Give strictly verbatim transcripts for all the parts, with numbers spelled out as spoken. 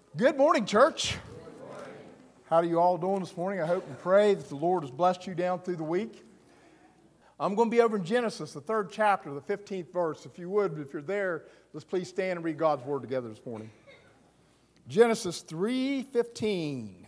Good morning, church. How are you all doing this morning? I hope and pray that the Lord has blessed you down through the week. I'm going to be over in Genesis, the third chapter, the fifteenth verse. If you would, if you're there, let's please stand and read God's Word together this morning. Genesis three fifteen.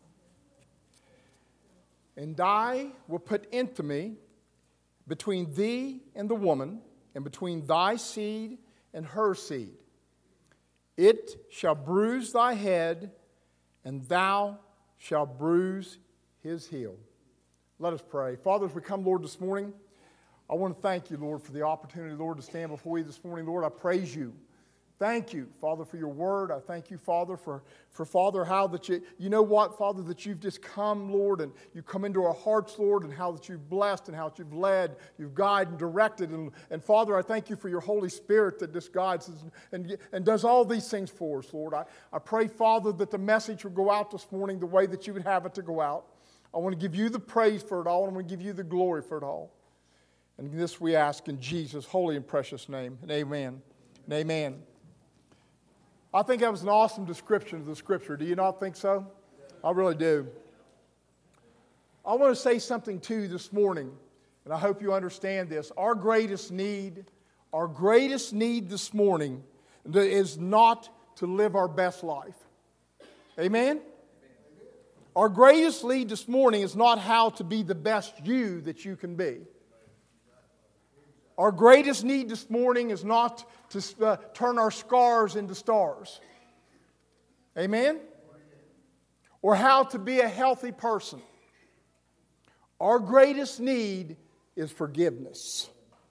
And I will put enmity between thee and the woman, and between thy seed and her seed. It shall bruise thy head, and thou shalt bruise his heel. Let us pray. Father, as we come, Lord, this morning, I want to thank you, Lord, for the opportunity, Lord, to stand before you this morning. Lord, I praise you. Thank you, Father, for your word. I thank you, Father, for, for Father, how that you, you know what, Father, that you've just come, Lord, and you come into our hearts, Lord, and how that you've blessed and how that you've led, you've guided and directed. And, and Father, I thank you for your Holy Spirit that just guides us and, and does all these things for us, Lord. I, I pray, Father, that the message will go out this morning the way that you would have it to go out. I want to give you the praise for it all, and I want to give you the glory for it all. And this we ask in Jesus' holy and precious name. And amen. And amen. I think that was an awesome description of the Scripture. Do you not think so? I really do. I want to say something to you this morning, and I hope you understand this. Our greatest need, our greatest need this morning is not to live our best life. Amen? Our greatest need this morning is not how to be the best you that you can be. Our greatest need this morning is not to uh, turn our scars into stars. Amen? Or how to be a healthy person. Our greatest need is forgiveness.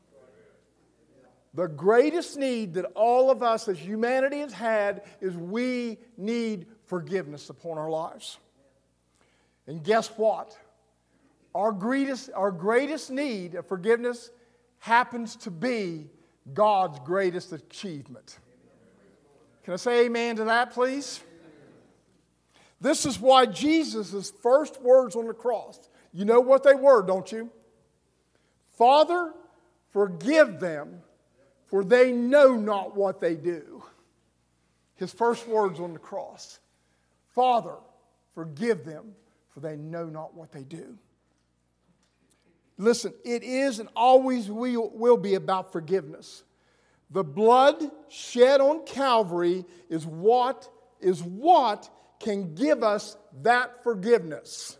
The greatest need that all of us as humanity has had is we need forgiveness upon our lives. And guess what? Our greatest, our greatest need of forgiveness happens to be God's greatest achievement. Can I say amen to that, please? This is why Jesus' first words on the cross, you know what they were, don't you? Father, forgive them, for they know not what they do. His first words on the cross. Father, forgive them, for they know not what they do. Listen, it is and always will, will be about forgiveness. The blood shed on Calvary is what, is what can give us that forgiveness.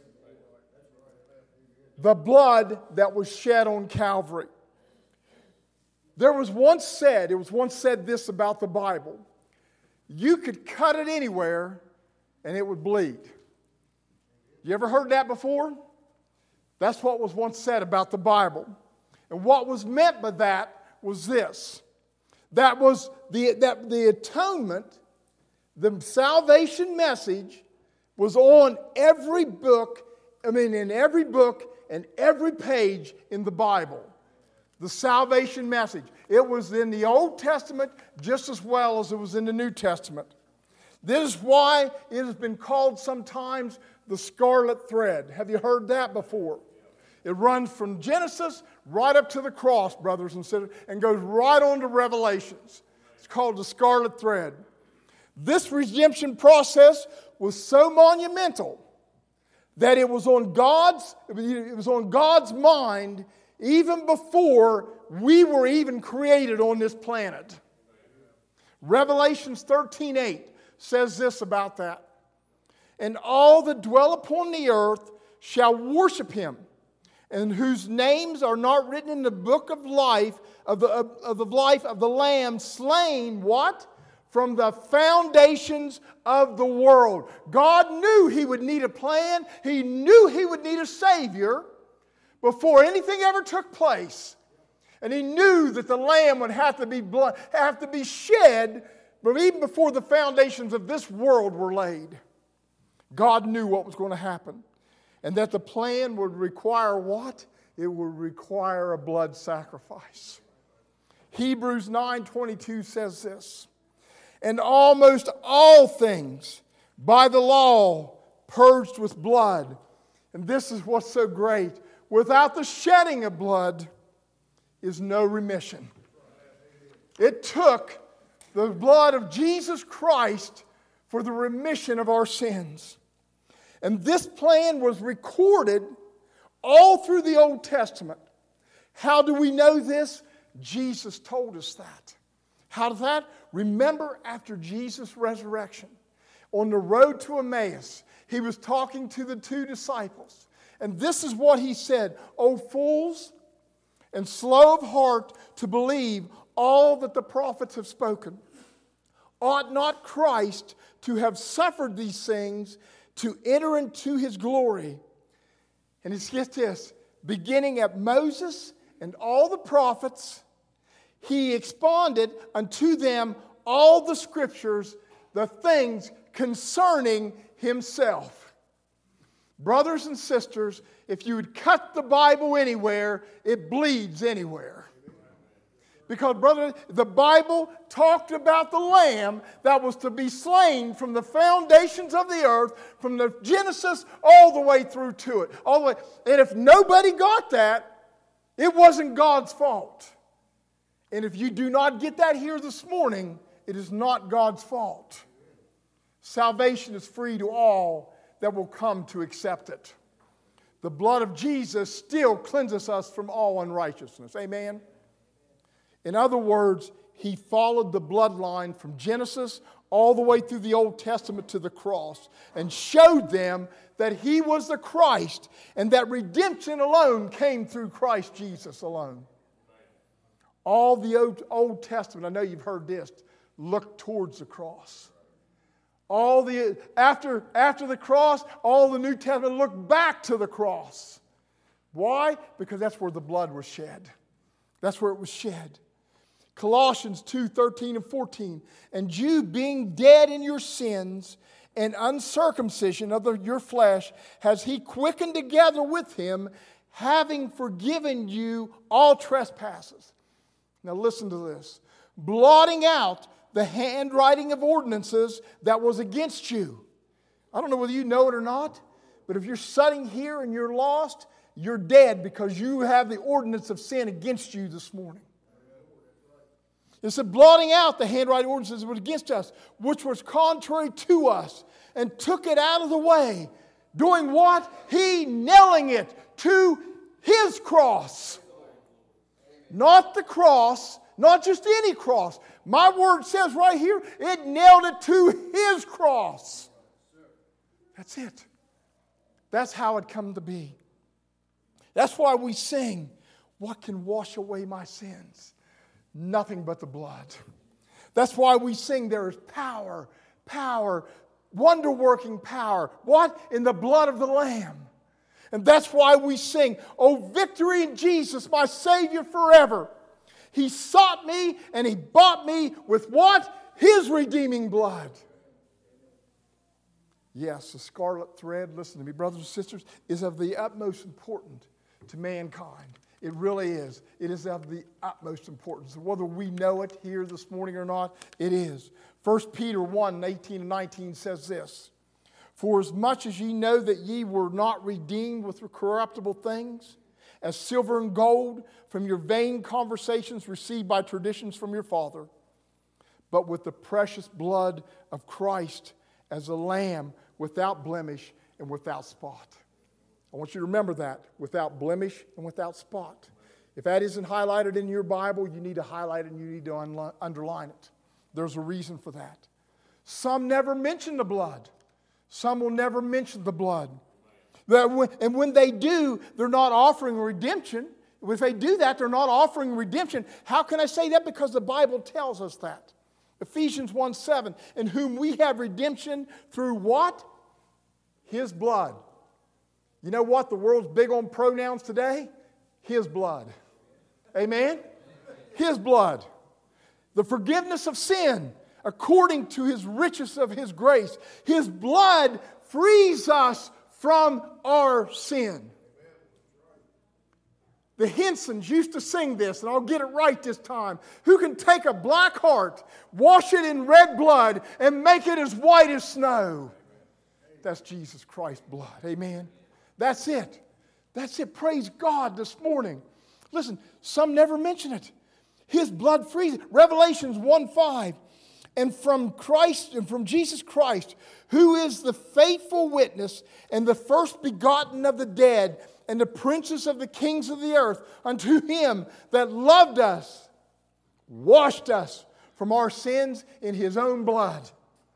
The blood that was shed on Calvary. There was once said, it was once said this about the Bible. You could cut it anywhere and it would bleed. You ever heard that before? That's what was once said about the Bible. And what was meant by that was this. That was the, that the atonement, the salvation message was on every book, I mean in every book and every page in the Bible. The salvation message. It was in the Old Testament just as well as it was in the New Testament. This is why it has been called sometimes the scarlet thread. Have you heard that before? It runs from Genesis right up to the cross, brothers and sisters, and goes right on to Revelations. It's called the scarlet thread. This redemption process was so monumental that it was on God's, it was on God's mind even before we were even created on this planet. Revelations thirteen eight says this about that. And all that dwell upon the earth shall worship him, and whose names are not written in the book of life of the, of, of the life of the Lamb slain, what? From the foundations of the world. God knew he would need a plan. He knew he would need a Savior before anything ever took place. And he knew that the Lamb would have to be blood, have to be shed, but even before the foundations of this world were laid. God knew what was going to happen. And that the plan would require what? It would require a blood sacrifice. Hebrews nine twenty-two says this. And almost all things by the law purged with blood. And this is what's so great. Without the shedding of blood is no remission. It took the blood of Jesus Christ for the remission of our sins. And this plan was recorded all through the Old Testament. How do we know this? Jesus told us that. How does that? Remember, after Jesus' resurrection, on the road to Emmaus, he was talking to the two disciples. And this is what he said, "O fools, and slow of heart to believe all that the prophets have spoken. Ought not Christ to have suffered these things to enter into his glory?" And it's just this, beginning at Moses and all the prophets, he expounded unto them all the scriptures, the things concerning himself. Brothers and sisters, if you would cut the Bible anywhere, it bleeds anywhere. Because, brother, the Bible talked about the Lamb that was to be slain from the foundations of the earth, from the Genesis all the way through to it. All the way. And if nobody got that, it wasn't God's fault. And if you do not get that here this morning, it is not God's fault. Salvation is free to all that will come to accept it. The blood of Jesus still cleanses us from all unrighteousness. Amen? In other words, he followed the bloodline from Genesis all the way through the Old Testament to the cross and showed them that he was the Christ and that redemption alone came through Christ Jesus alone. All the Old, Old Testament, I know you've heard this, look towards the cross. All the after, after the cross, all the New Testament looked back to the cross. Why? Because that's where the blood was shed. That's where it was shed. Colossians two, thirteen and fourteen. "And you being dead in your sins and uncircumcision of the, your flesh, has he quickened together with him, having forgiven you all trespasses." Now listen to this. "Blotting out the handwriting of ordinances that was against you." I don't know whether you know it or not, but if you're sitting here and you're lost, you're dead because you have the ordinance of sin against you this morning. It said, blotting out the handwriting ordinances that were against us, which was contrary to us, and took it out of the way. Doing what? He nailing it to his cross. Not the cross, not just any cross. My word says right here, it nailed it to his cross. That's it. That's how it come to be. That's why we sing, "What can wash away my sins? Nothing but the blood." That's why we sing, there is power, power, wonder-working power. What? In the blood of the Lamb. And that's why we sing, "Oh, victory in Jesus, my Savior forever. He sought me and he bought me with what? His redeeming blood." Yes, the scarlet thread, listen to me, brothers and sisters, is of the utmost importance to mankind. It really is. It is of the utmost importance. Whether we know it here this morning or not, it is. First Peter one, eighteen and nineteen says this, "For as much as ye know that ye were not redeemed with corruptible things, as silver and gold, from your vain conversations received by traditions from your father, but with the precious blood of Christ as a lamb without blemish and without spot." I want you to remember that, without blemish and without spot. If that isn't highlighted in your Bible, you need to highlight it and you need to unli- underline it. There's a reason for that. Some never mention the blood. Some will never mention the blood. And when they do, they're not offering redemption. If they do that, they're not offering redemption. How can I say that? Because the Bible tells us that. Ephesians one seven, "In whom we have redemption through" what? His blood. You know what? The world's big on pronouns today. His blood. Amen? His blood. The forgiveness of sin according to his riches of his grace. His blood frees us from our sin. The Hensons used to sing this, and I'll get it right this time. "Who can take a black heart, wash it in red blood, and make it as white as snow?" That's Jesus Christ's blood. Amen. That's it. That's it. Praise God this morning. Listen, some never mention it. His blood frees it. Revelations one five. And from Christ, and from Jesus Christ, who is the faithful witness and the first begotten of the dead, and the princes of the kings of the earth, unto him that loved us, washed us from our sins in his own blood.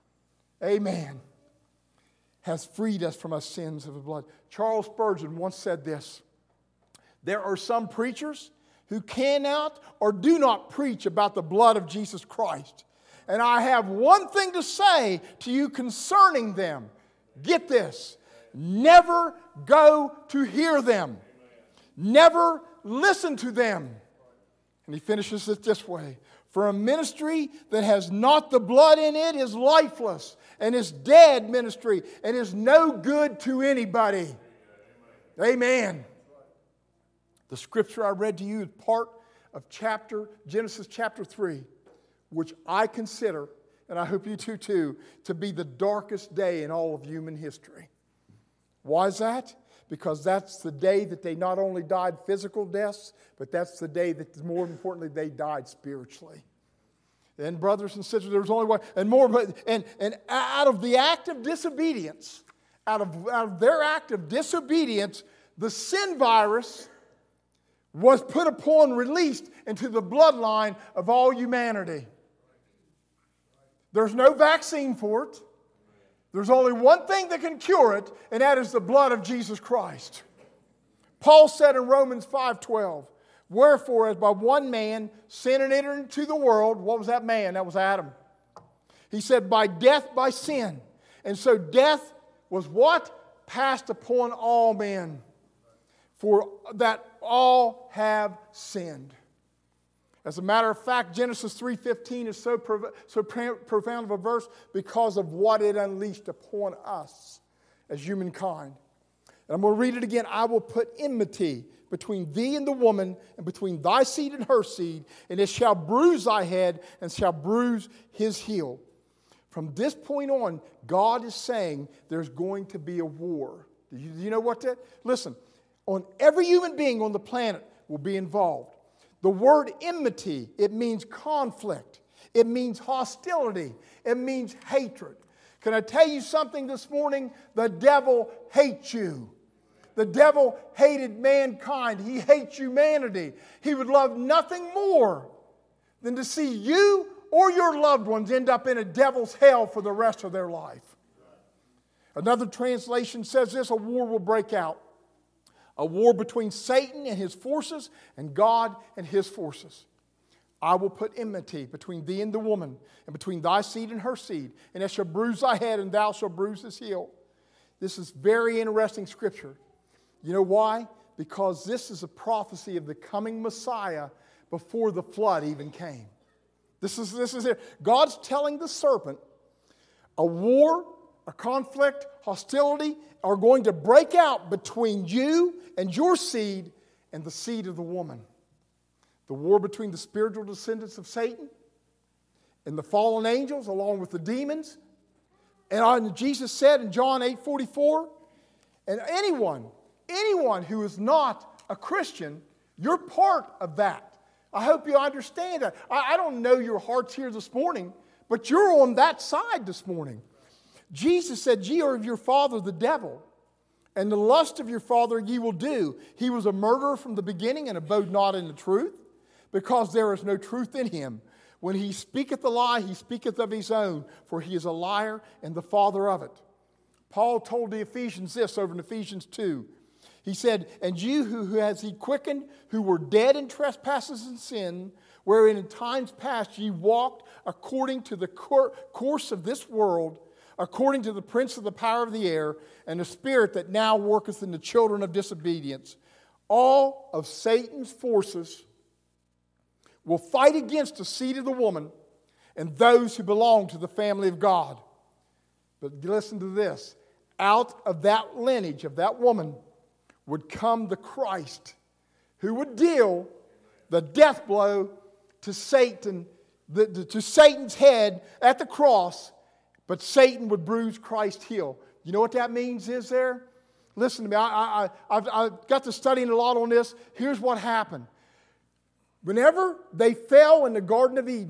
Amen. Has freed us from our sins of the blood. Charles Spurgeon once said this: there are some preachers who cannot or do not preach about the blood of Jesus Christ. And I have one thing to say to you concerning them. Get this. Never go to hear them. Never listen to them. And he finishes it this way: for a ministry that has not the blood in it is lifeless, and is dead ministry, and is no good to anybody. Amen. The scripture I read to you is part of chapter Genesis chapter three, which I consider, and I hope you do too, to be the darkest day in all of human history. Why is that? Because that's the day that they not only died physical deaths, but that's the day that, more importantly, they died spiritually. And brothers and sisters, there was only one, and more, and, and out of the act of disobedience, out of, out of their act of disobedience, the sin virus was put upon, released into the bloodline of all humanity. There's no vaccine for it. There's only one thing that can cure it, and that is the blood of Jesus Christ. Paul said in Romans five twelve, wherefore, as by one man sin entered into the world, what was that man? That was Adam. He said, by death, by sin. And so death was what? Passed upon all men, for that all have sinned. As a matter of fact, Genesis three fifteen is so, prov- so pro- profound of a verse because of what it unleashed upon us as humankind. And I'm going to read it again. I will put enmity between thee and the woman, and between thy seed and her seed, and it shall bruise thy head, and shall bruise his heel. From this point on, God is saying there's going to be a war. Do you, do you know what that? Listen, on every human being on the planet will be involved. The word enmity, it means conflict. It means hostility. It means hatred. Can I tell you something this morning? The devil hates you. The devil hated mankind. He hates humanity. He would love nothing more than to see you or your loved ones end up in a devil's hell for the rest of their life. Another translation says this: a war will break out. A war between Satan and his forces and God and his forces. I will put enmity between thee and the woman, and between thy seed and her seed, and it shall bruise thy head, and thou shalt bruise his heel. This is very interesting scripture. You know why? Because this is a prophecy of the coming Messiah before the flood even came. This is, this is it. God's telling the serpent a war, a conflict, hostility are going to break out between you and your seed and the seed of the woman. The war between the spiritual descendants of Satan and the fallen angels along with the demons. And Jesus said in John eight forty-four, and anyone, anyone who is not a Christian, you're part of that. I hope you understand that. I, I don't know your hearts here this morning, but you're on that side this morning. Jesus said, ye are of your father the devil, and the lust of your father ye will do. He was a murderer from the beginning and abode not in the truth, because there is no truth in him. When he speaketh a lie, he speaketh of his own, for he is a liar and the father of it. Paul told the Ephesians this over in Ephesians two. He said, and you who, who has he quickened, who were dead in trespasses and sin, wherein in times past ye walked according to the cor- course of this world, according to the prince of the power of the air, and the spirit that now worketh in the children of disobedience. All of Satan's forces will fight against the seed of the woman and those who belong to the family of God. But listen to this. Out of that lineage of that woman would come the Christ who would deal the death blow to Satan, the, the, to Satan's head at the cross. But Satan would bruise Christ's heel. You know what that means is there? Listen to me. I, I, I've, I've got to studying a lot on this. Here's what happened. Whenever they fell in the Garden of Eden,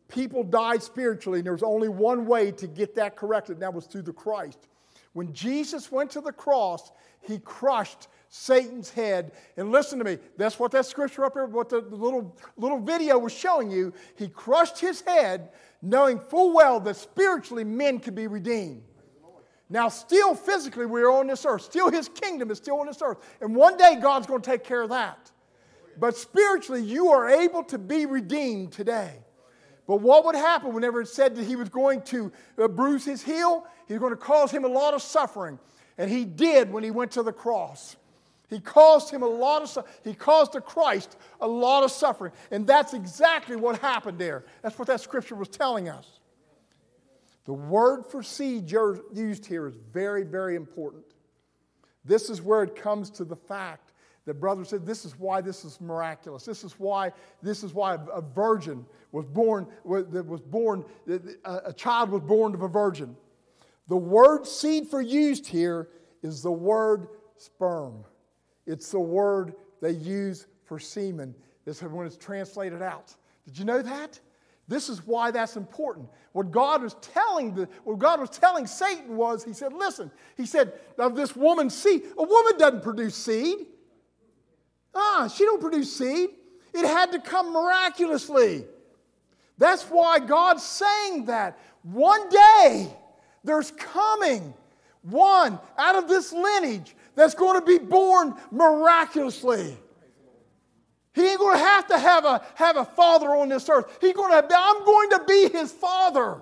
people died spiritually, and there was only one way to get that corrected, and that was through the Christ. When Jesus went to the cross, he crushed Satan's head. And listen to me, that's what that scripture up there, what the little, little video was showing you. He crushed his head, knowing full well that spiritually men could be redeemed. Now, still physically, we're on this earth. Still, his kingdom is still on this earth. And one day, God's going to take care of that. But spiritually, you are able to be redeemed today. But what would happen whenever it said that he was going to uh, bruise his heel? He was going to cause him a lot of suffering. And he did when he went to the cross. He caused him a lot of suffering. He caused the Christ a lot of suffering. And that's exactly what happened there. That's what that scripture was telling us. The word for seed used here is very, very important. This is where it comes to the fact that brother said this is why this is miraculous. This is why this is why a virgin was born, that was born, a child was born of a virgin. The word seed for used here is the word sperm. It's the word they use for semen. This is when it's translated out. Did you know that? This is why that's important. What God was telling the, what God was telling Satan was, he said, listen, he said, of this woman's seed, a woman doesn't produce seed. Ah, she don't produce seed. It had to come miraculously. That's why God's saying that. One day, there's coming one out of this lineage that's going to be born miraculously. He ain't going to have to have a, have a father on this earth. He's going to have, I'm going to be his father.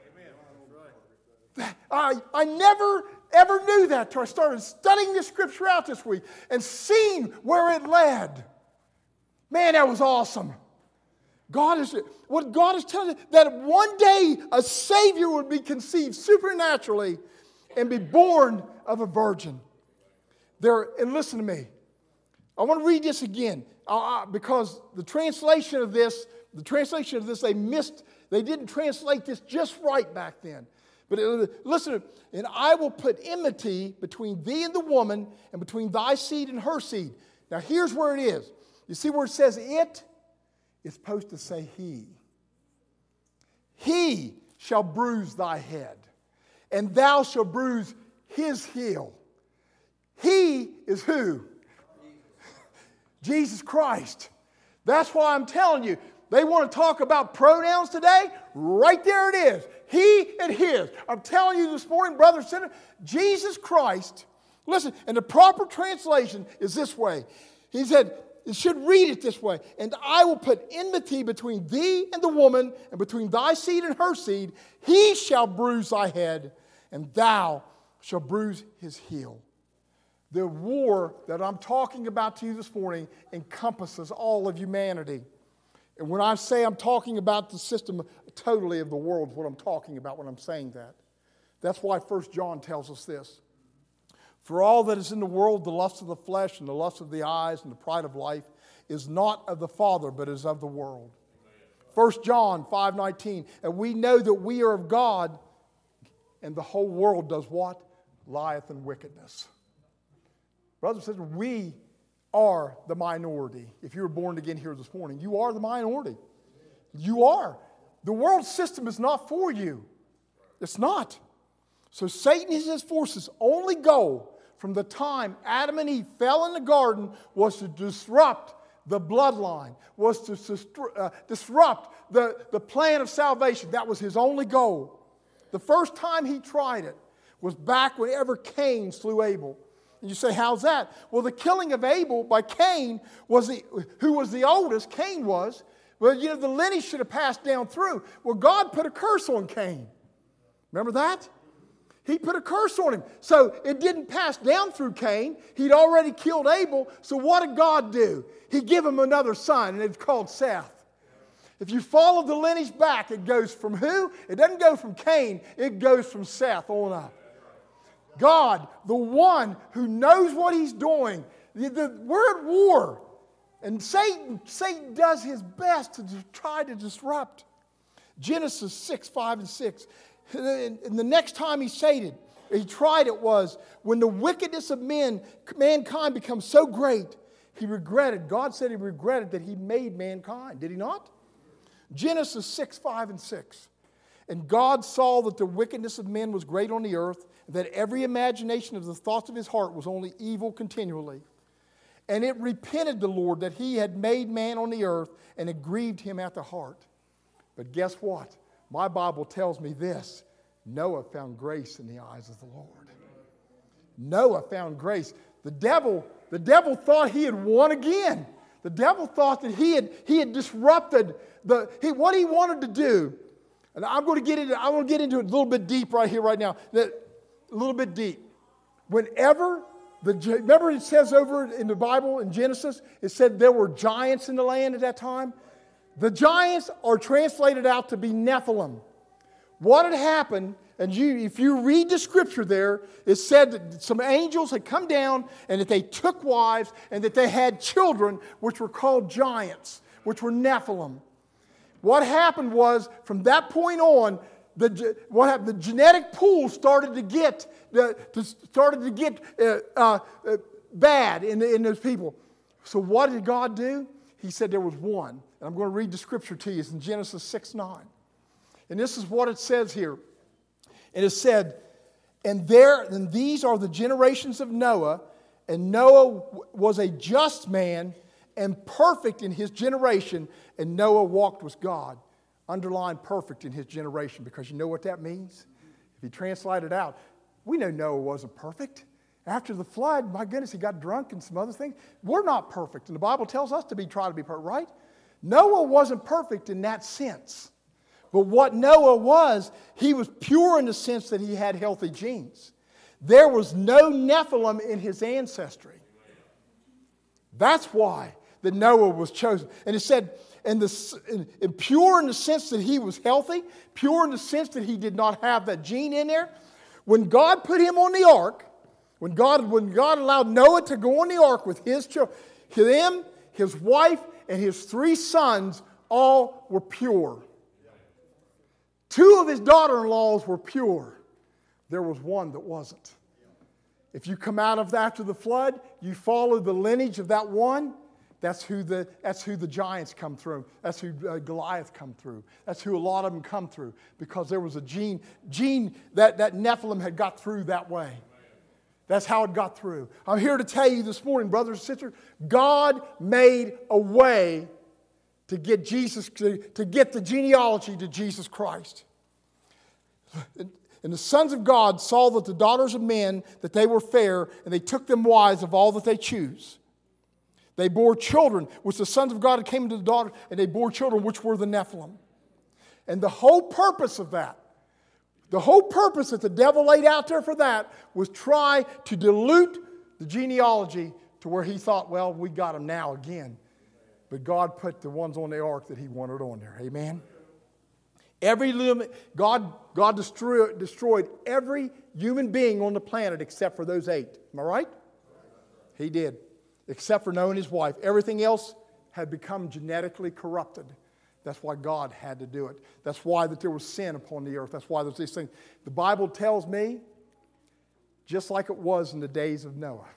Amen. I, I never, ever knew that until I started studying this scripture out this week and seeing where it led. Man, that was awesome. God is, what God is telling you, that one day a Savior would be conceived supernaturally and be born of a virgin. There, and listen to me. I want to read this again uh, because the translation of this, the translation of this, they missed, they didn't translate this just right back then. But uh, listen, and I will put enmity between thee and the woman, and between thy seed and her seed. Now here's where it is. You see where it says it? It's supposed to say he. He shall bruise thy head, and thou shalt bruise his heel. He is who? Jesus Christ. That's why I'm telling you, they want to talk about pronouns today. Right there it is. He and his. I'm telling you this morning, brother and sister, Jesus Christ, listen, and the proper translation is this way. He said, it should read it this way. And I will put enmity between thee and the woman, and between thy seed and her seed. He shall bruise thy head, and thou shalt bruise his heel. The war that I'm talking about to you this morning encompasses all of humanity. And when I say I'm talking about the system totally of the world, is what I'm talking about when I'm saying that. That's why First John tells us this. For all that is in the world, the lust of the flesh and the lust of the eyes and the pride of life is not of the Father, but is of the world. First John five nineteen, and we know that we are of God, and the whole world does what? Lieth in wickedness. Brothers and sisters, we are the minority. If you were born again here this morning, you are the minority. You are. The world system is not for you. It's not. So Satan and his forces' only goal from the time Adam and Eve fell in the garden was to disrupt the bloodline, was to uh, disrupt the, the plan of salvation. That was his only goal. The first time he tried it was back whenever Cain slew Abel. And you say, how's that? Well, the killing of Abel by Cain, was the, who was the oldest, Cain was. Well, you know, the lineage should have passed down through. Well, God put a curse on Cain. Remember that? He put a curse on him. So it didn't pass down through Cain. He'd already killed Abel. So what did God do? He gave him another son, and it's called Seth. If you follow the lineage back, it goes from who? It doesn't go from Cain. It goes from Seth on up. God, the one who knows what he's doing. The, the, we're at war. And Satan, Satan does his best to try to disrupt. Genesis six, five, and six. And the next time he sated, he tried it was, when the wickedness of men, mankind becomes so great, he regretted, God said he regretted that he made mankind. Did he not? Genesis six, five, and six. And God saw that the wickedness of men was great on the earth, and that every imagination of the thoughts of his heart was only evil continually. And it repented the Lord that he had made man on the earth, and it grieved him at the heart. But guess what? My Bible tells me this. Noah found grace in the eyes of the Lord. Noah found grace. The devil, the devil thought he had won again. The devil thought that he had, he had disrupted the, he, what he wanted to do. And I'm going to get into, I'm going to get into it a little bit deep right here, right now. That, a little bit deep. Whenever, the, remember it says over in the Bible, in Genesis, it said there were giants in the land at that time. The giants are translated out to be Nephilim. What had happened, and you, if you read the scripture there, it said that some angels had come down and that they took wives and that they had children, which were called giants, which were Nephilim. What happened was, from that point on, the what happened, the genetic pool started to get the, to, started to get uh, uh, uh, bad in, in those people. So what did God do? He said there was one. And I'm going to read the scripture to you. It's in Genesis six, nine. And this is what it says here. And it said, and there, and these are the generations of Noah, and Noah was a just man and perfect in his generation, and Noah walked with God. Underline perfect in his generation, because you know what that means? If you translate it out, we know Noah wasn't perfect. After the flood, my goodness, he got drunk and some other things. We're not perfect, and the Bible tells us to be try to be perfect, right? Noah wasn't perfect in that sense. But what Noah was, he was pure in the sense that he had healthy genes. There was no Nephilim in his ancestry. That's why that Noah was chosen. And it said, and, the, and, and pure in the sense that he was healthy, pure in the sense that he did not have that gene in there. When God put him on the ark, when God, when God allowed Noah to go on the ark with his children, him, his wife, and his three sons all were pure. Two of his daughter-in-laws were pure. There was one that wasn't. If you come out of after the flood, you follow the lineage of that one, that's who the, that's who the giants come through. That's who uh, Goliath come through. That's who a lot of them come through. Because there was a gene, gene that, that Nephilim had got through that way. That's how it got through. I'm here to tell you this morning, brothers and sisters, God made a way to get Jesus, to, to get the genealogy to Jesus Christ. And, and the sons of God saw that the daughters of men, that they were fair, and they took them wives of all that they choose. They bore children, which the sons of God came into the daughters, and they bore children, which were the Nephilim. And the whole purpose of that, the whole purpose that the devil laid out there for that was try to dilute the genealogy to where he thought, well, we got them now again. But God put the ones on the ark that he wanted on there. Amen? Every God, God destroyed, destroyed every human being on the planet except for those eight. Am I right? He did. Except for Noah and his wife. Everything else had become genetically corrupted. That's why God had to do it. That's why that there was sin upon the earth. That's why there's these things. The Bible tells me, just like it was in the days of Noah.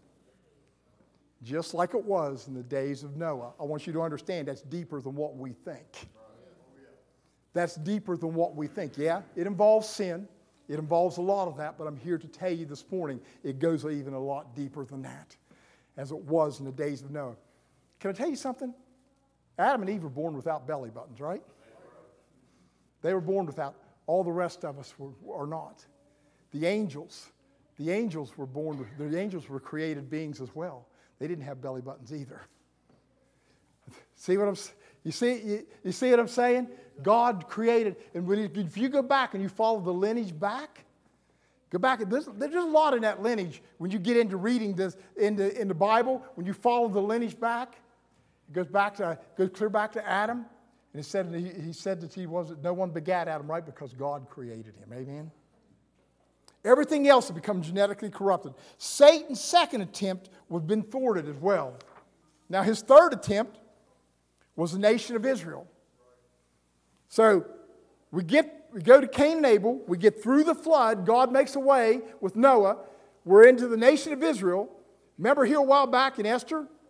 Just like it was in the days of Noah. I want you to understand that's deeper than what we think. That's deeper than what we think. Yeah, it involves sin. It involves a lot of that, but I'm here to tell you this morning it goes even a lot deeper than that, as it was in the days of Noah. Can I tell you something? Adam and Eve were born without belly buttons, right? They were born without. All the rest of us were, are not. The angels, the angels were born with, the angels were created beings as well. They didn't have belly buttons either. See what I'm you see you, you see what I'm saying? God created, and when you, if you go back and you follow the lineage back, go back. There's, there's a lot in that lineage when you get into reading this in the in the Bible. When you follow the lineage back, it goes back to goes clear back to Adam, and it said he, he said that he wasn't no one begat Adam, right? Because God created him. Amen. Everything else had become genetically corrupted. Satan's second attempt was been thwarted as well. Now his third attempt was the nation of Israel. So we get we go to Cain and Abel, we get through the flood, God makes a way with Noah, we're into the nation of Israel. Remember here a while back in Esther?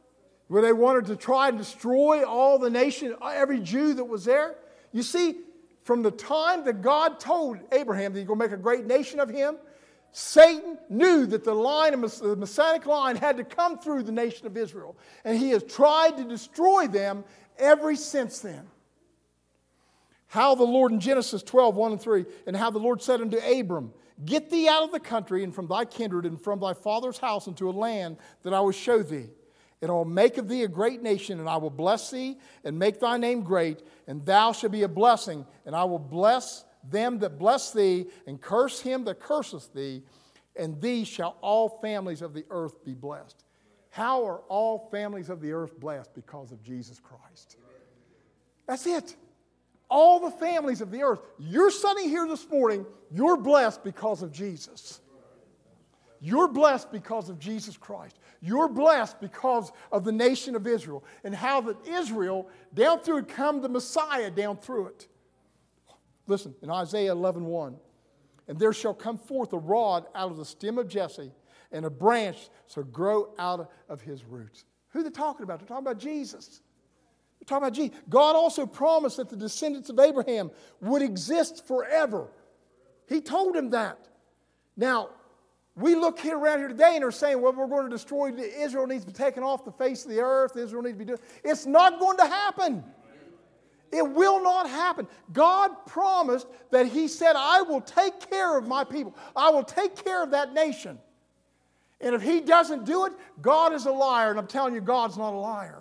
where they wanted to try and destroy all the nation, every Jew that was there. You see, from the time that God told Abraham that he's going to make a great nation of him, Satan knew that the line, the Messianic line, had to come through the nation of Israel. And he has tried to destroy them ever since then. How the Lord in Genesis twelve, one and three, and how the Lord said unto Abram, get thee out of the country and from thy kindred and from thy father's house into a land that I will show thee. And I will make of thee a great nation, and I will bless thee and make thy name great, and thou shalt be a blessing, and I will bless them that bless thee, and curse him that curseth thee, and thee shall all families of the earth be blessed. How are all families of the earth blessed? Because of Jesus Christ. That's it. All the families of the earth. You're sitting here this morning, you're blessed because of Jesus. You're blessed because of Jesus Christ. You're blessed because of the nation of Israel and how that Israel, down through it, come the Messiah down through it. Listen, in Isaiah eleven one, and there shall come forth a rod out of the stem of Jesse, and a branch shall grow out of his roots. Who are they talking about? They're talking about Jesus. They're talking about Jesus. God also promised that the descendants of Abraham would exist forever. He told him that. Now, we look here around here today and are saying, well, we're going to destroy, Israel needs to be taken off the face of the earth. Israel needs to be doing. It's not going to happen. It will not happen. God promised that He said, I will take care of my people. I will take care of that nation. And if He doesn't do it, God is a liar. And I'm telling you, God's not a liar.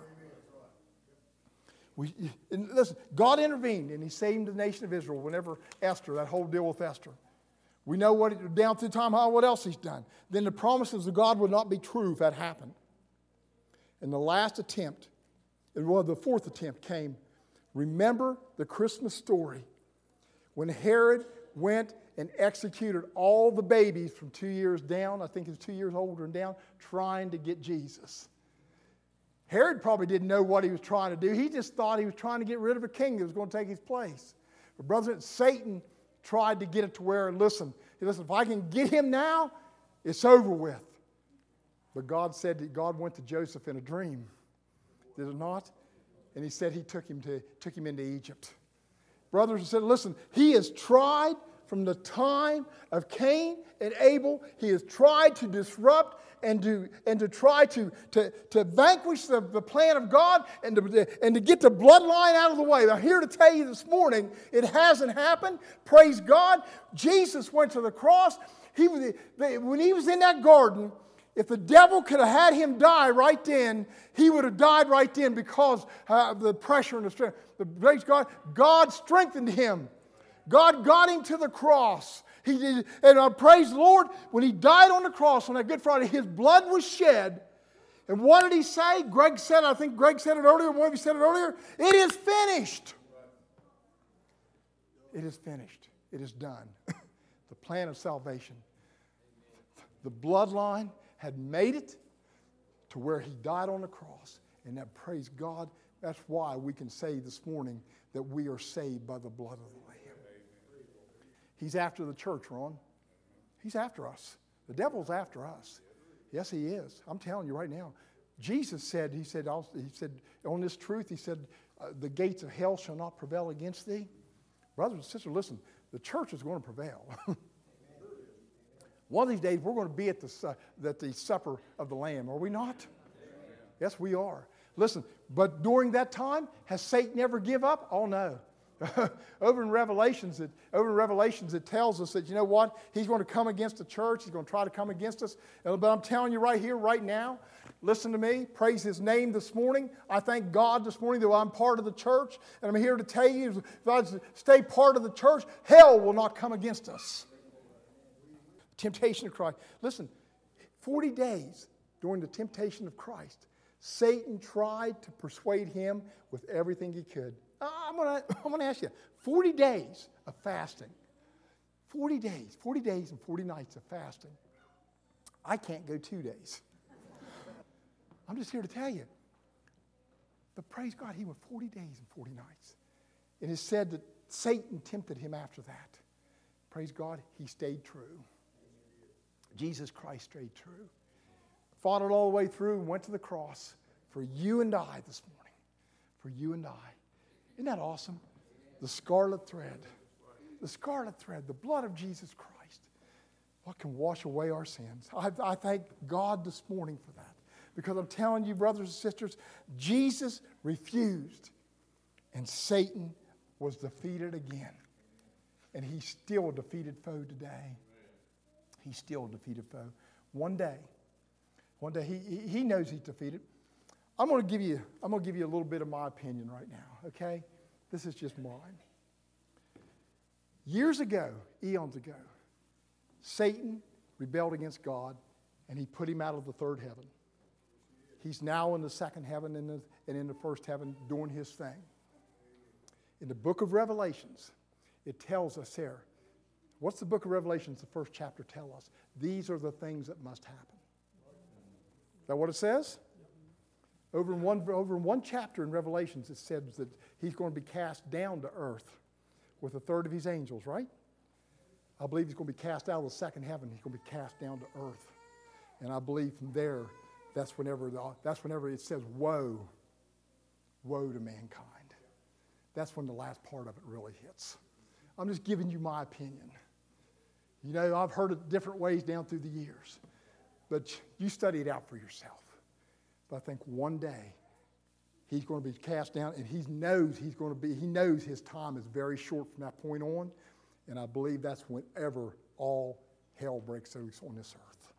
We, and listen, God intervened and He saved the nation of Israel whenever Esther, that whole deal with Esther. We know what down through time, how, what else He's done. Then the promises of God would not be true if that happened. And the last attempt, and well, the fourth attempt came. Remember the Christmas story when Herod went and executed all the babies from two years down, I think it's two years older and down, trying to get Jesus. Herod probably didn't know what he was trying to do. He just thought he was trying to get rid of a king that was going to take his place. But brothers, Satan tried to get it to where, listen, listen, if I can get him now, it's over with. But God said that God went to Joseph in a dream. Did it not? And He said He took him to took him into Egypt. Brothers and sisters, listen, He has tried from the time of Cain and Abel. He has tried to disrupt and to, and to try to, to, to vanquish the, the plan of God and to, and to get the bloodline out of the way. I'm here to tell you this morning, it hasn't happened. Praise God. Jesus went to the cross. He, when He was in that garden, if the devil could have had Him die right then, he would have died right then because of the pressure and the strength. But praise God, God strengthened Him. God got Him to the cross. He did, and I praise the Lord, when He died on the cross on that Good Friday, His blood was shed. And what did He say? Greg said, I think Greg said it earlier, one of you said it earlier, it is finished. It is finished. It is done. The plan of salvation. The bloodline had made it to where He died on the cross. And that, praise God, that's why we can say this morning that we are saved by the blood of the Lamb. He's after the church, Ron. He's after us. The devil's after us. Yes, he is. I'm telling you right now. Jesus said, he said, he said on this truth, He said, uh, the gates of hell shall not prevail against thee. Brothers and sisters, listen, the church is going to prevail. One of these days, we're going to be at the, uh, at the supper of the Lamb, are we not? Yes, we are. Listen, but during that time, has Satan ever give up? Oh, no. over in Revelations, it, over in Revelations, it tells us that, you know what? He's going to come against the church. He's going to try to come against us. But I'm telling you right here, right now, listen to me. Praise His name this morning. I thank God this morning that I'm part of the church. And I'm here to tell you, if I stay part of the church, hell will not come against us. Temptation of Christ. Listen, forty days during the temptation of Christ, Satan tried to persuade Him with everything he could. I'm going to I'm gonna ask you, forty days of fasting. forty days, forty days and forty nights of fasting. I can't go two days. I'm just here to tell you. But praise God, he went forty days and forty nights. It is said that Satan tempted him after that. Praise God, he stayed true. Jesus Christ stayed true. Fought it all the way through and went to the cross. for you and I this morning. For you and I. Isn't that awesome? The scarlet thread. The scarlet thread, the blood of Jesus Christ. What can wash away our sins? I, I thank God this morning for that. Because I'm telling you, brothers and sisters, Jesus refused. And Satan was defeated again. And he's still a defeated foe today. He's still a defeated foe. One day, one day he, he, he knows he's defeated. I'm going to give you, I'm going to give you a little bit of my opinion right now, okay? This is just mine. Years ago, eons ago, Satan rebelled against God, and he put him out of the third heaven. He's now in the second heaven and, the, and in the first heaven doing his thing. In the book of Revelations, it tells us there, what's the book of Revelations, the first chapter, tell us? These are the things that must happen. Is that what it says? Over in one, over in one chapter in Revelations, it says that he's going to be cast down to earth with a third of his angels, right? I believe he's going to be cast out of the second heaven. He's going to be cast down to earth. And I believe from there, that's whenever, the, that's whenever it says, woe, woe to mankind. That's when the last part of it really hits. I'm just giving you my opinion. You know, I've heard it different ways down through the years. But you study it out for yourself. But I think one day he's going to be cast down, and he knows he's going to be, he knows his time is very short from that point on. And I believe that's whenever all hell breaks loose on this earth.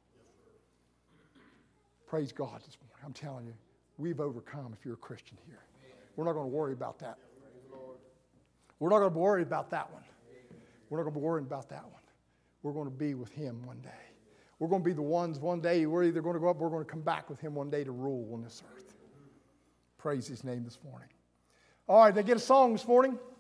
Praise God this morning. I'm telling you, we've overcome if you're a Christian here. We're not going to worry about that. We're not going to worry about that one. We're not going to be worrying about that one. We're going to be with him one day. We're going to be the ones one day, we're either going to go up or we're going to come back with him one day to rule on this earth. Praise his name this morning. All right, they get a song this morning.